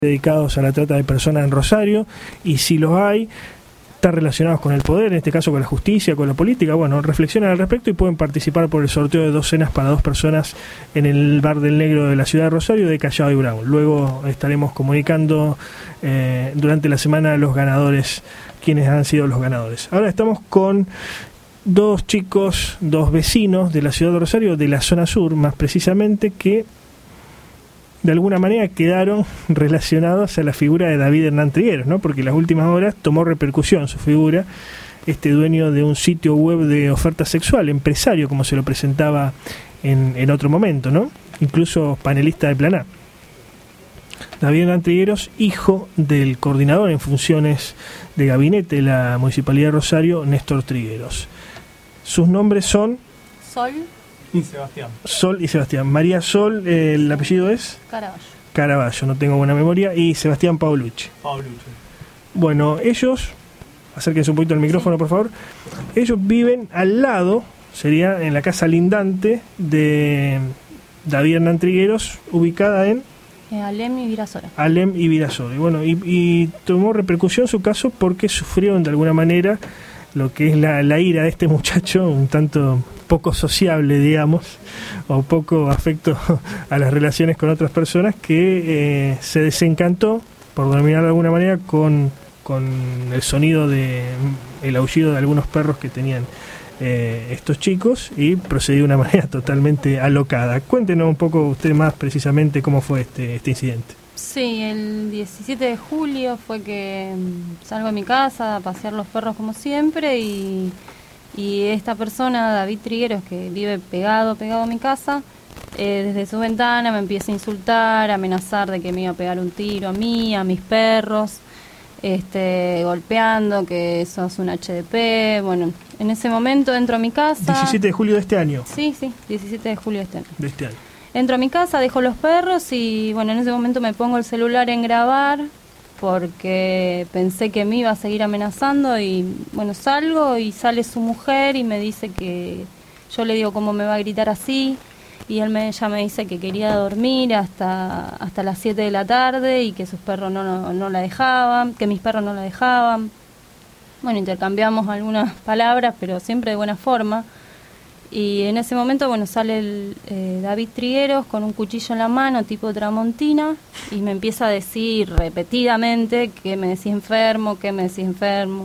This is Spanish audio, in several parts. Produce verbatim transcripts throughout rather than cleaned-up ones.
dedicados a la trata de personas en Rosario, y si los hay, están relacionados con el poder, en este caso con la justicia, con la política. Bueno, reflexionen al respecto y pueden participar por el sorteo de dos cenas para dos personas en el Bar del Negro de la ciudad de Rosario, de Callao y Brown. Luego estaremos comunicando eh, durante la semana los ganadores, quienes han sido los ganadores. Ahora estamos con dos chicos, dos vecinos de la ciudad de Rosario, de la zona sur más precisamente, que de alguna manera quedaron relacionados a la figura de David Hernán Trigueros, ¿no? Porque en las últimas horas tomó repercusión su figura, este dueño de un sitio web de oferta sexual, empresario como se lo presentaba en, en otro momento, ¿no? Incluso panelista de Plan A. David Hernán Trigueros, hijo del coordinador en funciones de gabinete de la Municipalidad de Rosario, Néstor Trigueros. Sus nombres son... Sol y Sebastián. Sol y Sebastián. María Sol, eh, el apellido es... Caraballo. Caraballo, no tengo buena memoria. Y Sebastián Paulucci. Paulucci. Bueno, ellos, acérquense un poquito al micrófono, sí, por favor. Ellos viven al lado, sería en la casa lindante de David Hernán Trigueros, ubicada en... Eh, Alem y Virasoro. Alem y Virasoro. Y bueno, y, y tomó repercusión su caso porque sufrieron de alguna manera lo que es la, la ira de este muchacho, un tanto poco sociable, digamos, o poco afecto a las relaciones con otras personas, que eh, se desencantó, por denominar de alguna manera, con, con el sonido de el aullido de algunos perros que tenían eh, estos chicos, y procedió de una manera totalmente alocada. Cuéntenos un poco usted más precisamente cómo fue este, este incidente. Sí, el diecisiete de julio fue que salgo de mi casa a pasear los perros como siempre, y, y esta persona, David Trigueros, que vive pegado, pegado a mi casa, eh, desde su ventana me empieza a insultar, a amenazar de que me iba a pegar un tiro a mí, a mis perros, este, golpeando, que sos un H D P. Bueno, en ese momento entro a mi casa. diecisiete de julio de este año. Sí, sí, diecisiete de julio de este año. De este año. Entro a mi casa, dejo los perros y bueno, en ese momento me pongo el celular en grabar porque pensé que me iba a seguir amenazando, y bueno, salgo y sale su mujer y me dice que yo le digo cómo me va a gritar así, y él me, ella me dice que quería dormir hasta hasta las siete de la tarde y que sus perros no, no, no la dejaban, que mis perros no la dejaban. Bueno, intercambiamos algunas palabras, pero siempre de buena forma. Y en ese momento, bueno, sale el, eh, David Trigueros con un cuchillo en la mano, tipo tramontina, y me empieza a decir repetidamente que me decía enfermo, que me decía enfermo.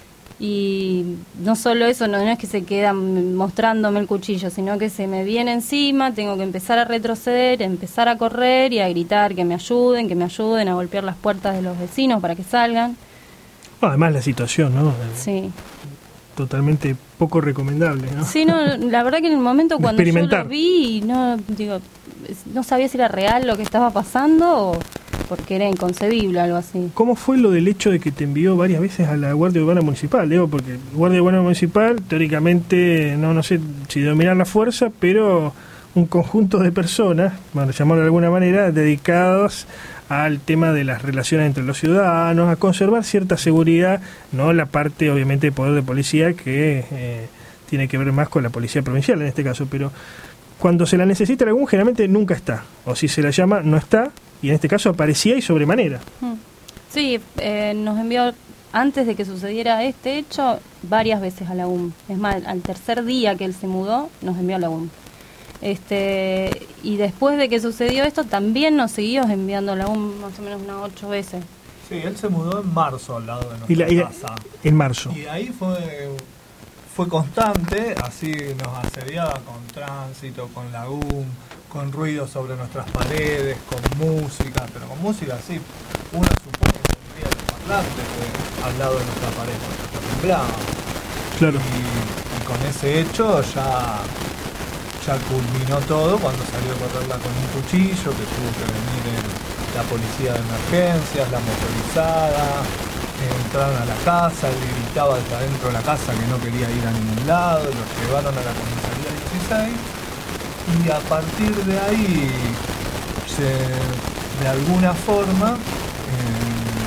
Y no solo eso, no, no es que se queda mostrándome el cuchillo, sino que se me viene encima, tengo que empezar a retroceder, empezar a correr y a gritar que me ayuden, que me ayuden, a golpear las puertas de los vecinos para que salgan. Además la situación, ¿no? Sí. Totalmente poco recomendable, ¿no? Sí, no, la verdad que en el momento cuando yo lo vi, no, digo, no sabía si era real lo que estaba pasando o porque era inconcebible, algo así. ¿Cómo fue lo del hecho de que te envió varias veces a la Guardia Urbana Municipal? Digo, porque la Guardia Urbana Municipal, teóricamente, no, no sé si dominar la fuerza, pero un conjunto de personas, bueno, llamarlo de alguna manera, dedicados al tema de las relaciones entre los ciudadanos, a conservar cierta seguridad, no la parte obviamente de poder de policía que eh, tiene que ver más con la policía provincial en este caso, pero cuando se la necesita algún, generalmente nunca está, o si se la llama no está, y en este caso aparecía y sobremanera. Sí, eh, nos envió antes de que sucediera este hecho varias veces a la U M. Es más, al tercer día que él se mudó nos envió a la U M. Este, y después de que sucedió esto también nos siguió enviando a la U M más o menos unas ocho veces. Sí, él se mudó en marzo al lado de nuestra y la, y la, casa. En marzo. Y ahí fue fue constante, así nos asediaba con tránsito, con la U M, con ruido sobre nuestras paredes, con música, pero con música así, uno supone que sentía los parlantes al lado de nuestra pared, porque temblaba. Claro. Y, y con ese hecho ya ya culminó todo cuando salió a correrla con un cuchillo, que tuvo que venir el, la policía de emergencias, la motorizada, eh, entraron a la casa, él gritaba desde adentro de la casa que no quería ir a ningún lado, lo llevaron a la comisaría dieciséis, y a partir de ahí se, de alguna forma eh,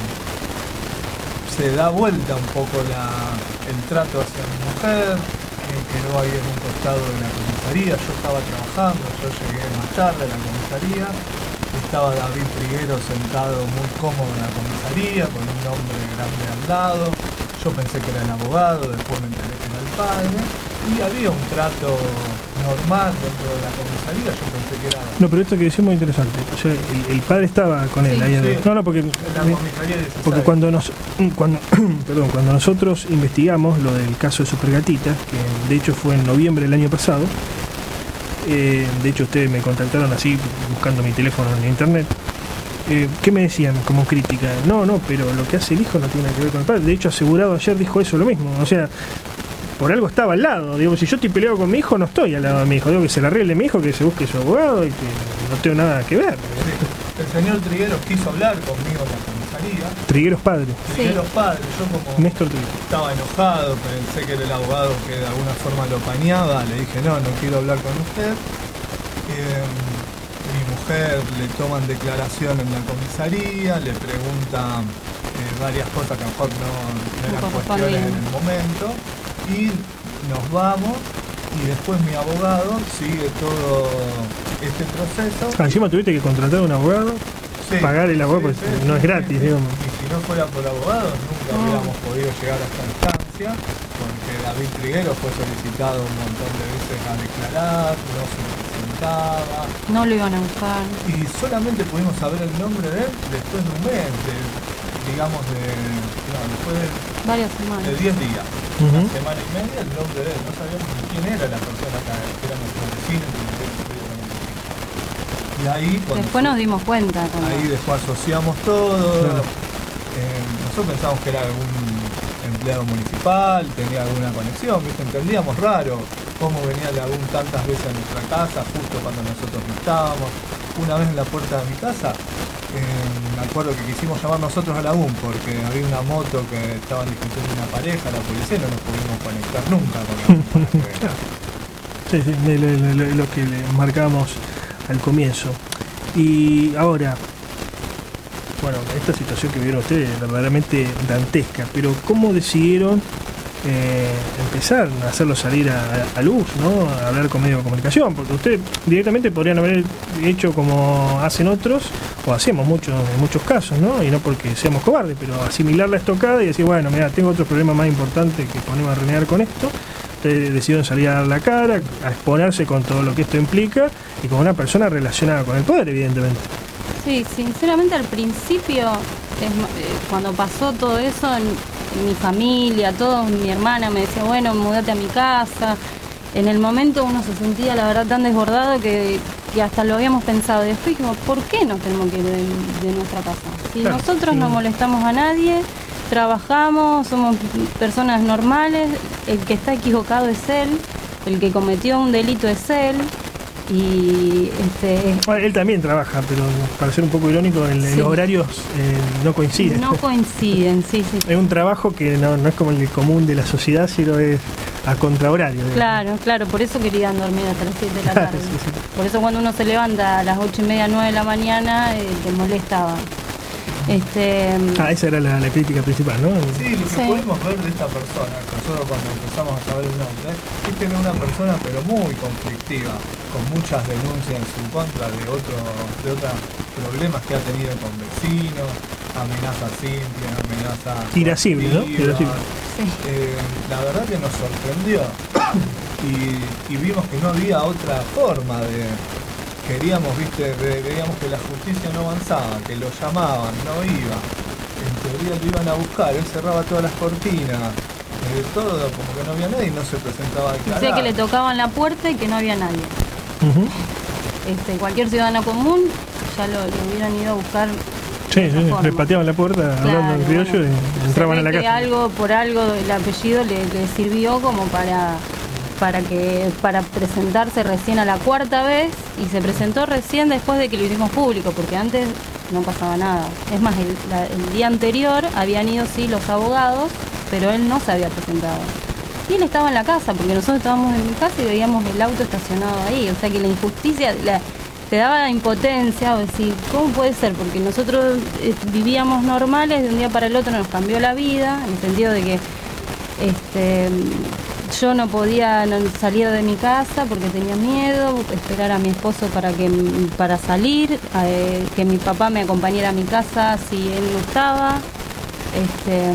se da vuelta un poco la, el trato hacia mi mujer. Quedó ahí en un costado de la comisaría, yo estaba trabajando, yo llegué más tarde a la comisaría, estaba David Triguero sentado muy cómodo en la comisaría, con un hombre grande al lado. Yo pensé que era el abogado, después me enteré que era el padre. Y había un trato normal dentro de la comisaría, yo pensé que era... No, pero esto que decís es muy interesante. O sea, el, el padre estaba con él Sí, ahí. sí. No, no, porque... En la comisaría dieciséis. Porque cuando nos cuando perdón, cuando nosotros investigamos lo del caso de Supergatita, que de hecho fue en noviembre del año pasado, eh, de hecho ustedes me contactaron así buscando mi teléfono en internet, eh, ¿qué me decían como crítica? No, no, pero lo que hace el hijo no tiene nada que ver con el padre. De hecho, Asegurado ayer dijo eso lo mismo. O sea, por algo estaba al lado. Digo, si yo estoy peleado con mi hijo, no estoy al lado de mi hijo. Digo que se la arregle mi hijo, que se busque su abogado y que no tengo nada que ver. Sí. El señor Trigueros quiso hablar conmigo en la comisaría. Trigueros padre. Trigueros padre, yo como Néstor Trigueros. estaba enojado, pensé que era el abogado que de alguna forma lo pañaba, le dije no, no quiero hablar con usted. Eh, mi mujer le toman declaración en la comisaría, le preguntan eh, varias cosas que a lo mejor no, no eran No cuestiones en el momento, y nos vamos, y después mi abogado sigue todo este proceso. Ah, encima tuviste que contratar a un abogado, Sí, pagar el abogado, sí, porque sí, no es sí, gratis, sí. digamos. Y si no fuera por abogados, nunca No. habríamos podido llegar a esta instancia, porque David Triguero fue solicitado un montón de veces a declarar, no se presentaba, No lo iban a buscar. y solamente pudimos saber el nombre de él después de un mes, de, digamos de, no, después de, Varias semanas. de diez días, Ujú. una semana y media, el nombre de él, no sabíamos ni quién era la persona que que era nuestro vecino, que nos había sufrido con el vecino. Y ahí, cuando Después nos dimos cuenta. Cuando... Ahí después asociamos todo. Claro. Eh, nosotros pensamos que era algún empleado municipal, tenía alguna conexión, ¿viste? Entendíamos raro cómo venía Lagún tantas veces a nuestra casa, justo cuando nosotros no estábamos. Una vez en la puerta de mi casa, eh, me acuerdo que quisimos llamar nosotros a Lagún porque había una moto que estaban discutiendo una pareja, la policía, y no nos pudimos conectar nunca con la Sí, sí, lo, lo- lo- lo que le marcamos al comienzo. Y ahora, bueno, esta situación que vieron ustedes es verdaderamente dantesca, pero ¿cómo decidieron eh, empezar a hacerlo salir a, a luz, ¿no? A hablar con medios de comunicación? Porque ustedes directamente podrían haber hecho como hacen otros, o hacemos muchos en muchos casos, ¿no? Y no porque seamos cobardes, pero asimilar la estocada y decir, bueno, mira, tengo otro problema más importante que ponerme a renegar con esto. Ustedes decidieron salir a dar la cara, a exponerse con todo lo que esto implica y con una persona relacionada con el poder, evidentemente. Sí, sinceramente al principio, es ma- eh, cuando pasó todo eso, en, en mi familia, todos, mi hermana me decía, bueno, mudate a mi casa. En el momento uno se sentía, la verdad, tan desbordado que, que hasta lo habíamos pensado. Después dijimos, ¿por qué nos tenemos que ir de, de nuestra casa? Si Claro, nosotros sí. no molestamos a nadie, trabajamos, somos personas normales, el que está equivocado es él, el que cometió un delito es él. Y este, Bueno, él también trabaja, pero para ser un poco irónico, el- Sí. los horarios eh, no coinciden. no coinciden, sí, sí. Es un trabajo que no, no es como el común de la sociedad, sino es a contrahorario. digamos. Claro, claro, por eso querían dormir hasta las siete de la tarde. Sí, sí. Por eso cuando uno se levanta a las ocho y media, nueve de la mañana, eh, te molestaba. Este, Ah, esa era la, la crítica principal, ¿no? Sí, lo que Sí. pudimos ver de esta persona, nosotros cuando empezamos a saber el nombre, es que era una persona pero muy conflictiva, con muchas denuncias en su contra de otros de otros problemas que ha tenido con vecinos, amenaza simple, amenaza Irascible, ¿no? coactiva. Irascible. sí. Eh, la verdad que nos sorprendió y, y vimos que no había otra forma de... Queríamos, viste, ve- veíamos que la justicia no avanzaba, que lo llamaban, no iba. En teoría lo iban a buscar, él cerraba todas las cortinas, eh, todo, como que no había nadie y no se presentaba a declarar. Sé que le tocaban la puerta y que no había nadie. Ujú. Este, cualquier ciudadano común ya lo, lo hubieran ido a buscar. Sí, de esa sí, forma. le pateaban la puerta hablando en Claro, criollo bueno. y entraban Se a la ve que casa. algo por algo el apellido le, le sirvió como para para que para presentarse recién a la cuarta vez, y se presentó recién después de que lo hicimos público, porque antes no pasaba nada. Es más, el, la- el día anterior habían ido sí los abogados, pero él no se había presentado. Y él estaba en la casa, porque nosotros estábamos en mi casa y veíamos el auto estacionado ahí. O sea que la injusticia, la- te daba impotencia, o decir, ¿cómo puede ser? Porque nosotros eh, vivíamos normales, de un día para el otro nos cambió la vida, en el sentido de que este, yo no podía salir de mi casa porque tenía miedo, esperar a mi esposo para que para salir, eh, que mi papá me acompañara a mi casa si él no estaba. Este,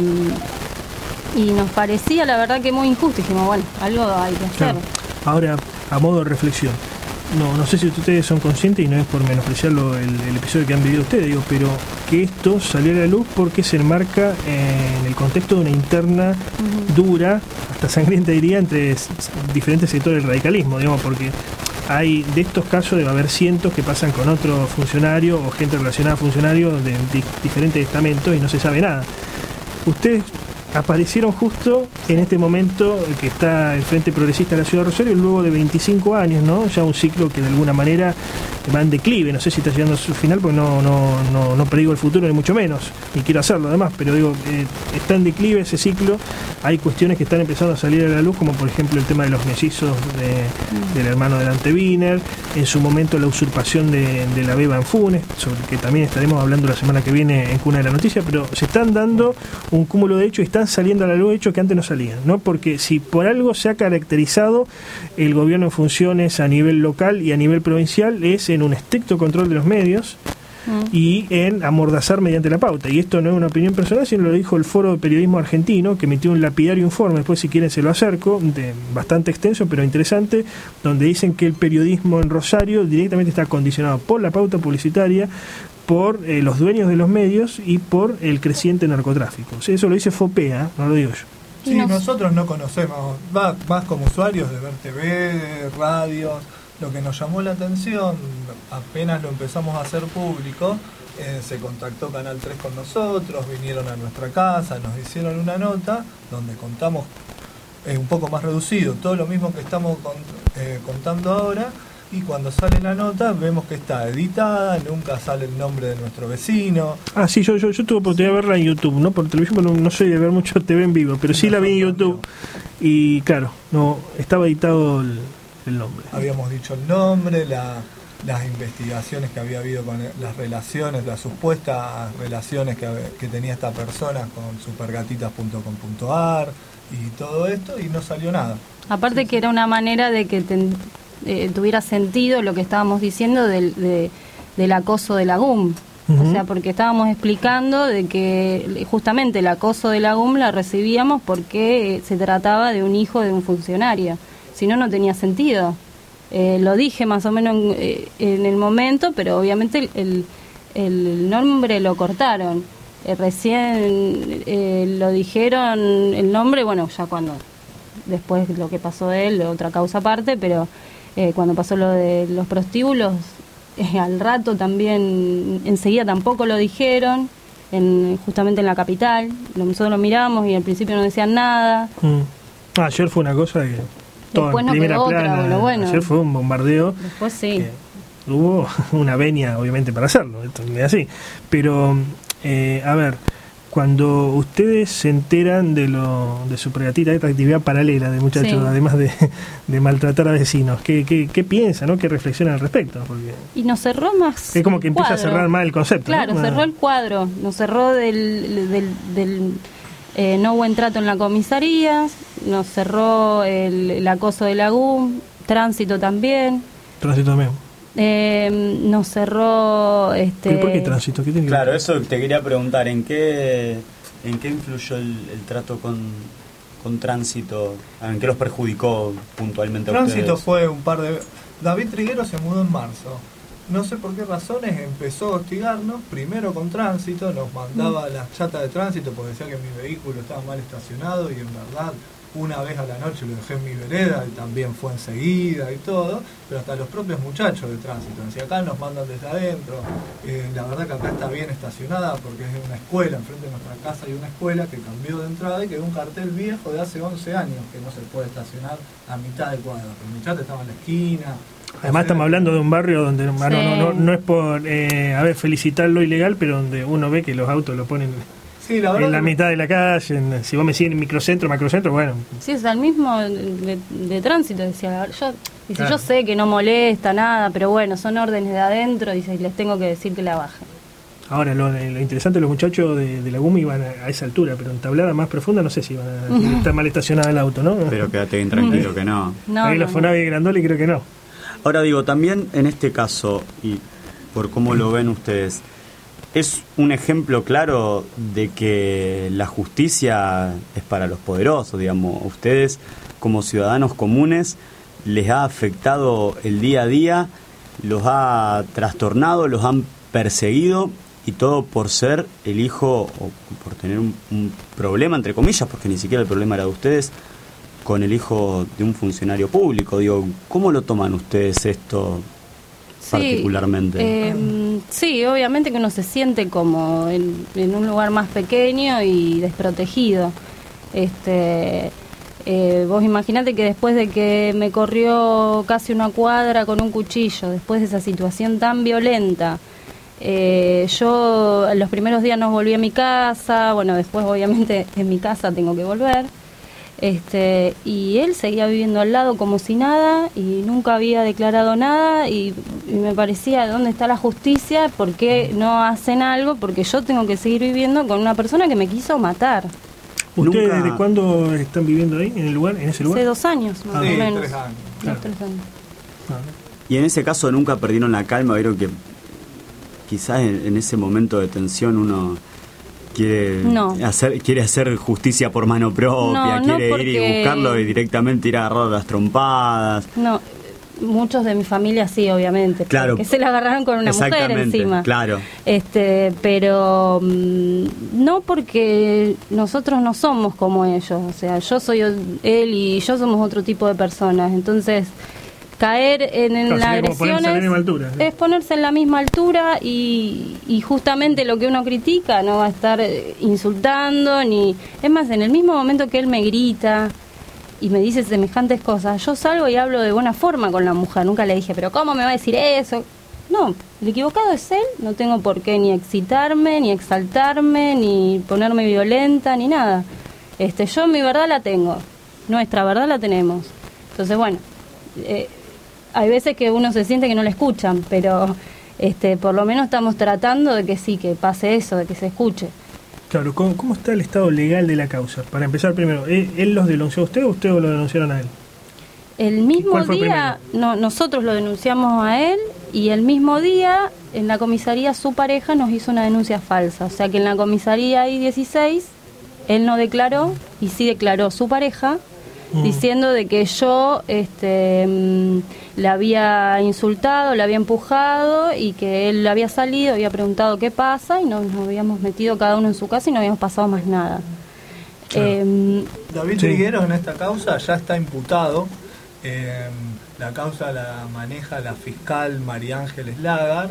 y nos parecía la verdad que muy injusto. Dijimos, bueno, algo hay que hacer. Claro. Ahora, a modo de reflexión, no no sé si ustedes son conscientes, y no es por menospreciarlo el, el episodio que han vivido ustedes, digo, pero que esto salió a la luz porque se enmarca en el contexto de una interna uh-huh. dura, hasta sangrienta diría, entre s- diferentes sectores del radicalismo, digamos, porque hay de estos casos debe haber cientos que pasan con otro funcionario o gente relacionada a funcionarios de di- diferentes estamentos y no se sabe nada. Ustedes aparecieron justo en este momento que está el Frente Progresista de la Ciudad de Rosario, luego de veinticinco años, ¿no? Ya un ciclo que de alguna manera va en declive. No sé si está llegando a su final, porque no no no, no predigo el futuro, ni mucho menos, ni quiero hacerlo además, pero digo, eh, está en declive ese ciclo. Hay cuestiones que están empezando a salir a la luz, como por ejemplo el tema de los mellizos de, del hermano de Dante Wiener, en su momento la usurpación de, de la Beba en Funes, sobre el que también estaremos hablando la semana que viene en Cuna de la Noticia, pero se están dando un cúmulo de hechos y están saliendo a la luz hechos que antes no salían, ¿no? Porque si por algo se ha caracterizado el gobierno en funciones a nivel local y a nivel provincial, es en un estricto control de los medios mm. y en amordazar mediante la pauta. Y esto no es una opinión personal, sino lo dijo el Foro de Periodismo Argentino, que emitió un lapidario informe, después si quieren se lo acerco, de, bastante extenso pero interesante, donde dicen que el periodismo en Rosario directamente está condicionado por la pauta publicitaria, por eh, los dueños de los medios y por el creciente narcotráfico. O sea, eso lo dice FOPEA, no lo digo yo. Sí, nosotros no conocemos, va, más como usuarios de ver T V, de radios, lo que nos llamó la atención, apenas lo empezamos a hacer público, eh, se contactó Canal tres con nosotros, vinieron a nuestra casa, nos hicieron una nota donde contamos eh, un poco más reducido, todo lo mismo que estamos con, eh, contando ahora. Y cuando sale la nota vemos que está editada, nunca sale el nombre de nuestro vecino. Ah, sí, yo yo, yo tuve oportunidad de verla en YouTube, no por televisión, no, no soy de ver mucho T V en vivo, pero sí la vi en YouTube. Y claro, no estaba editado el, el nombre. Habíamos dicho el nombre, la, las investigaciones que había habido con las relaciones, las supuestas relaciones que, que tenía esta persona con supergatitas punto com punto a r y todo esto, y no salió nada. Aparte sí, que era una manera de que te, eh, tuviera sentido lo que estábamos diciendo del, de, del acoso de la G U M. Uh-huh. O sea, porque estábamos explicando de que justamente el acoso de la G U M la recibíamos porque se trataba de un hijo de un funcionario. Si no, no tenía sentido. Eh, lo dije más o menos en, eh, en el momento, pero obviamente el, el, el nombre lo cortaron. Eh, recién eh, lo dijeron el nombre, bueno, ya cuando después lo que pasó de él, otra causa aparte, pero eh, cuando pasó lo de los prostíbulos, eh, al rato también, enseguida tampoco lo dijeron, en, justamente en la capital. Nosotros lo miramos y al principio no decían nada. Mm. Ah, ayer fue una cosa que... Después no quedó otra, bueno, bueno. Ayer fue un bombardeo. Después sí. Hubo una venia, obviamente, para hacerlo, esto es así. Pero, eh, a ver, cuando ustedes se enteran de lo de su pregatita, esta actividad paralela de muchachos, sí, además de, de maltratar a vecinos, ¿qué, qué, qué piensan, ¿no? ¿Qué reflexionan al respecto? Porque y nos cerró más. Es como que empieza cuadro. a cerrar más el concepto. Claro, ¿no? cerró el cuadro, nos cerró del... del, del Eh, no buen trato en la comisaría, nos cerró el, el acoso de la G U M, tránsito también. Tránsito también. Eh, nos cerró... Este... ¿Por qué tránsito? ¿Qué tiene claro, que... eso te quería preguntar, ¿en qué en qué influyó el, el trato con, con tránsito? ¿En qué los perjudicó puntualmente a Tránsito ustedes? fue un par de... David Triguero se mudó en marzo. No sé por qué razones empezó a hostigarnos, primero con tránsito, nos mandaba mm. las chatas de tránsito porque decía que mi vehículo estaba mal estacionado y en verdad una vez a la noche lo dejé en mi vereda y también fue enseguida y todo, pero hasta los propios muchachos de tránsito, si acá nos mandan desde adentro, eh, la verdad que acá está bien estacionada porque es una escuela, enfrente de nuestra casa hay una escuela que cambió de entrada y quedó un cartel viejo de hace once años que no se puede estacionar a mitad del cuadro, pero mi chata estaba en la esquina. Además estamos hablando de un barrio donde sí. no, no, no es por eh, a ver, felicitar lo ilegal, pero donde uno ve que los autos lo ponen sí, la verdad en la que... mitad de la calle, en, si vos me decís en microcentro, macrocentro, bueno. Sí, es el mismo de, de tránsito, decía, yo, dice, claro. Yo sé que no molesta nada, pero bueno, son órdenes de adentro, dice, y les tengo que decir que la bajen. Ahora, lo, lo interesante, los muchachos de, de la Gumi iban a, a esa altura, pero en tablada más profunda no sé si iban a estar mal estacionado el auto, ¿no? Pero quédate bien tranquilo que no. No, Ahí no, la Fonavi y Grandoli creo que no. Ahora digo, también en este caso, y por cómo lo ven ustedes, es un ejemplo claro de que la justicia es para los poderosos, digamos. Ustedes, como ciudadanos comunes, les ha afectado el día a día, los ha trastornado, los han perseguido, y todo por ser el hijo, o por tener un, un problema, entre comillas, porque ni siquiera el problema era de ustedes, con el hijo de un funcionario público. Digo, ¿cómo lo toman ustedes esto Sí, particularmente? Eh, sí, obviamente que uno se siente como en, en un lugar más pequeño y desprotegido. Este, eh, vos imaginate que después de que me corrió casi una cuadra con un cuchillo, después de esa situación tan violenta, eh, yo los primeros días no volví a mi casa, bueno, después obviamente en mi casa tengo que volver. Este, y él seguía viviendo al lado como si nada y nunca había declarado nada y, y me parecía, ¿dónde está la justicia? ¿Por qué no hacen algo? Porque yo tengo que seguir viviendo con una persona que me quiso matar. ¿Ustedes Nunca- desde cuándo están viviendo ahí, en el lugar, en ese lugar? Hace dos años más Sí, o menos. tres años. Dos, Claro. tres años. Ah, Y en ese caso nunca perdieron la calma, vieron que quizás en, en ese momento de tensión uno quiere No. hacer quiere hacer justicia por mano propia, No, no, quiere ir porque- y buscarlo y directamente ir a agarrar las trompadas. No, muchos de mi familia sí, obviamente. Claro. Que se la agarraron con una mujer Exactamente, encima. claro. Este, pero mm, no porque nosotros no somos como ellos. O sea, yo soy o- él y yo somos otro tipo de personas. Entonces, caer en, en Claro, la sería como ponerse a la agresiones misma altura, sí. es ponerse en la misma altura y, y justamente lo que uno critica no va a estar eh, insultando ni es más, en el mismo momento que él me grita y me dice semejantes cosas, yo salgo y hablo de buena forma con la mujer. Nunca le dije, pero ¿cómo me va a decir eso? No, el equivocado es él, no tengo por qué ni excitarme, ni exaltarme, ni ponerme violenta, ni nada. Este, yo mi verdad la tengo, nuestra verdad la tenemos. Entonces, bueno, eh, hay veces que uno se siente que no le escuchan, pero este, por lo menos estamos tratando de que sí, que pase eso, de que se escuche. Claro, ¿cómo, cómo está el estado legal de la causa? Para empezar primero, ¿él, él los denunció a usted o usted lo denunciaron a él? El mismo ¿Cuál fue día, no, nosotros lo denunciamos a él y el mismo día en la comisaría su pareja nos hizo una denuncia falsa. O sea que en la comisaría I dieciséis él no declaró y sí declaró su pareja Mm. diciendo de que yo este, mm, le había insultado, le había empujado y que él había salido, había preguntado qué pasa y nos, nos habíamos metido cada uno en su casa y no habíamos pasado más nada. Claro. Em, David Sí. Trigueros en esta causa ya está imputado. Eh, la causa la maneja la fiscal María Ángeles Lagar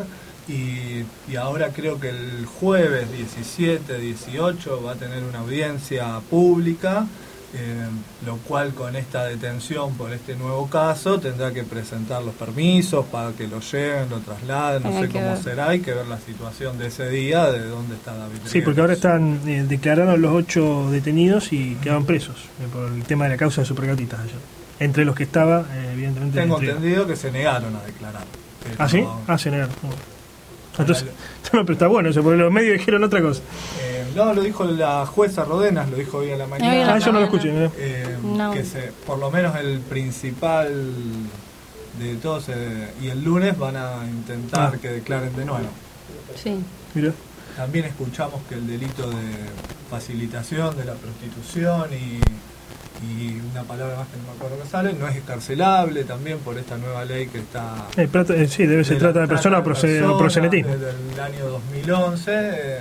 y, y ahora creo que el jueves diecisiete, dieciocho va a tener una audiencia pública, eh, lo cual con esta detención por este nuevo caso tendrá que presentar los permisos para que lo lleven, lo trasladen, no Hay sé que cómo ver. será, hay que ver la situación de ese día, de dónde está David Trigueros. Sí, porque ahora están eh, declararon los ocho detenidos y quedaban presos eh, por el tema de la causa de Supergatitas ayer. Entre los que estaba, eh, evidentemente... Tengo entre- entendido que se negaron a declarar. pero- ¿Ah, sí? Ah, se negaron. Bueno. Entonces, no, pero está bueno eso, porque los medios dijeron otra cosa. Eh, no, lo dijo la jueza Rodenas, lo dijo hoy a la Hoy a mañana. la Ah, yo no lo mañana. escuché. mirá. eh, No. Que se, por lo menos el principal de todos eh, y el lunes van a intentar Ah. que declaren de nuevo. sí. Mirá. También escuchamos que el delito de facilitación de la prostitución y, y una palabra más que no me acuerdo que sale, no es escarcelable también por esta nueva ley que está... Eh, prata- eh, sí, debe ser de trata la de persona o trata de prose- o personas proxenetismo. Desde el año dos mil once eh,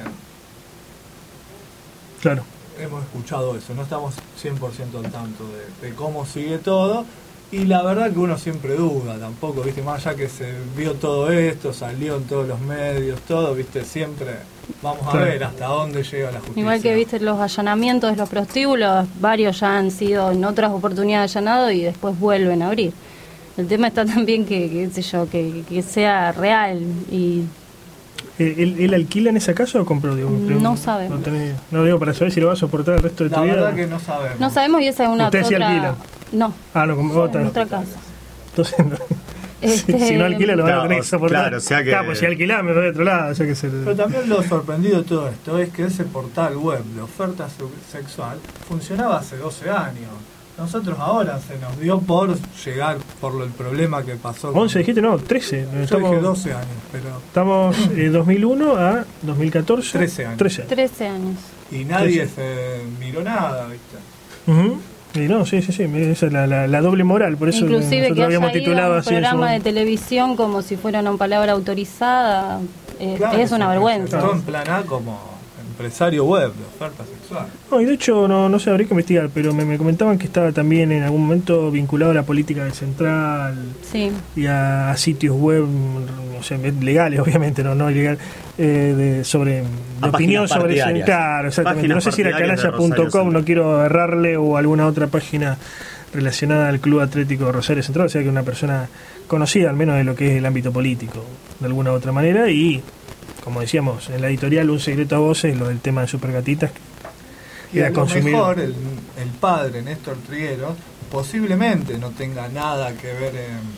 Claro. hemos escuchado eso, no estamos cien por ciento al tanto de, de cómo sigue todo y la verdad que uno siempre duda tampoco, viste, más allá que se vio todo esto, salió en todos los medios, todo, viste, siempre vamos a Claro. ver hasta dónde llega la justicia. Igual que viste los allanamientos de los prostíbulos, varios ya han sido en otras oportunidades allanados y después vuelven a abrir. El tema está también que, que, qué sé yo, que, que sea real y Eh, ¿él, ¿Él alquila en esa casa o compró? Digo, No pregunto. sabemos. No, tenés- no digo para saber si lo va a soportar el resto de tu La vida. verdad que no sabemos. no sabemos y esa es una ¿Usted sí otra... alquila? No, Ah, no, como en otra. nuestra casa. Entonces, no. Este, si, si no alquila lo van claro, a tener que soportar. Claro, o sea que... Claro, pues si alquilás me voy de otro lado. O sea que se... Pero también lo sorprendido de todo esto es que ese portal web de oferta sexual funcionaba hace doce años. Nosotros ahora se nos dio por llegar por el problema que pasó. once dijiste, no, trece. Yo estamos, dije doce años, pero... Estamos de eh, dos mil uno a dos mil catorce. trece años. trece. trece años. Y nadie trece. se miró nada, ¿viste? Uh-huh. Y no, sí, sí, sí, esa es la, la, la doble moral, por eso Inclusive nosotros que habíamos haya ido titulado a un así en su programa de momento. televisión como si fuera una palabra autorizada, eh, Claro, es una se vergüenza. presentó en plan A como empresario web de oferta sexual. No, y de hecho no, no sé, habría que investigar, pero me, me comentaban que estaba también en algún momento vinculado a la política del Central Sí. y a, a sitios web, no sé, legales obviamente, no, no ilegal, eh, de, sobre de A opinión páginas sobre ese, partidarias. claro, exactamente. Páginas No sé si era partidarias de canalla punto com, Rosario no quiero errarle, o alguna otra página relacionada al Club Atlético Rosario Central, o sea que una persona conocida al menos de lo que es el ámbito político, de alguna u otra manera, y como decíamos, en la editorial un secreto a voces, lo del tema de Supergatitas, Y a lo mejor el, el padre, Néstor Trigueros, posiblemente no tenga nada que ver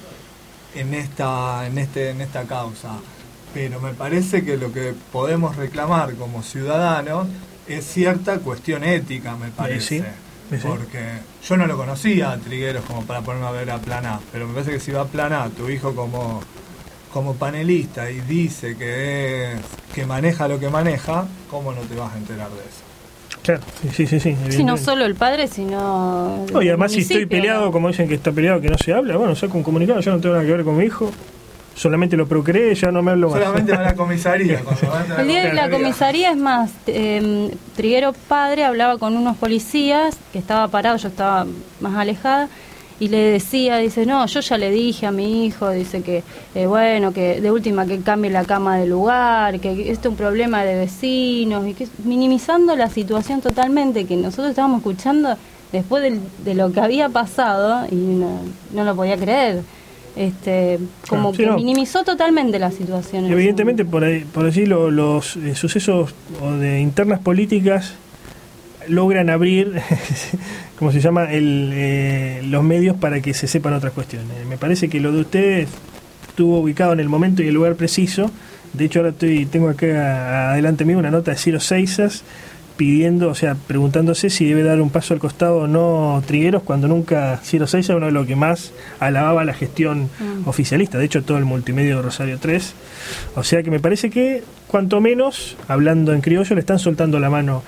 en, en, esta, en, este, en esta causa. Pero me parece que lo que podemos reclamar como ciudadanos es cierta cuestión ética, me parece. Sí, sí. Porque yo no lo conocía a Trigueros como para ponerme a ver a Plan A, pero me parece que si va a Plan A, tu hijo como... como panelista y dice que es, que maneja lo que maneja, ¿cómo no te vas a enterar de eso? Claro, sí, sí, sí. Sí, no solo el padre, sino... No, y además el si estoy municipio, peleado, ¿no? como dicen que está peleado, que no se habla, bueno, saco un comunicado, yo no tengo nada que ver con mi hijo, solamente lo procreé, ya no me hablo más. Solamente va a la comisaría. Cuando van a la El día de la comisaría es más, eh, Triguero padre hablaba con unos policías, que estaba parado, yo estaba más alejada, y le decía, dice, no, yo ya le dije a mi hijo, dice que, eh, bueno, que de última que cambie la cama de lugar, que esto es un problema de vecinos, y que minimizando la situación totalmente, que nosotros estábamos escuchando después del, de lo que había pasado, y no, no lo podía creer. Este, como sí, que no. minimizó totalmente la situación. en Evidentemente, ese por ahí, por decirlo, los eh, sucesos o de internas políticas logran abrir, como se llama, el, eh, los medios para que se sepan otras cuestiones. Me parece que lo de ustedes estuvo ubicado en el momento y el lugar preciso. De hecho, ahora estoy tengo acá adelante mío una nota de Ciro Seisas pidiendo, o sea, preguntándose si debe dar un paso al costado o no Trigueros, cuando nunca Ciro Seisas, uno de los que más alababa la gestión mm. oficialista, de hecho todo el multimedio de Rosario tres, o sea que me parece que cuanto menos, hablando en criollo, le están soltando la mano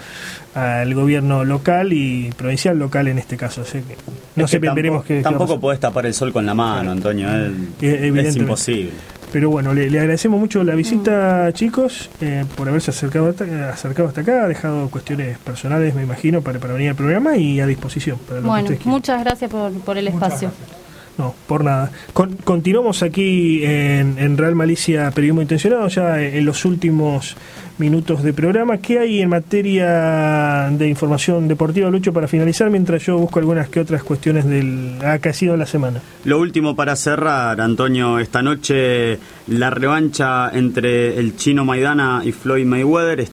al gobierno local y provincial local en este caso, o sea que no es sé, que tampoco, veremos qué tampoco podés tapar el sol con la mano, claro. Antonio, eh, es imposible. Pero bueno, le, le agradecemos mucho la visita, mm. chicos, eh, por haberse acercado hasta, acercado hasta acá, ha dejado cuestiones personales, me imagino, para, para venir al programa y a disposición. Para lo bueno, que muchas gracias por, por el espacio. No, por nada. Con, continuamos aquí en, en Real Malicia Periodismo Intencionado, ya en los últimos minutos de programa. ¿Qué hay en materia de información deportiva, Lucho, para finalizar, mientras yo busco algunas que otras cuestiones del ah, que ha sido la semana? Lo último para cerrar, Antonio, esta noche la revancha entre el chino Maidana y Floyd Mayweather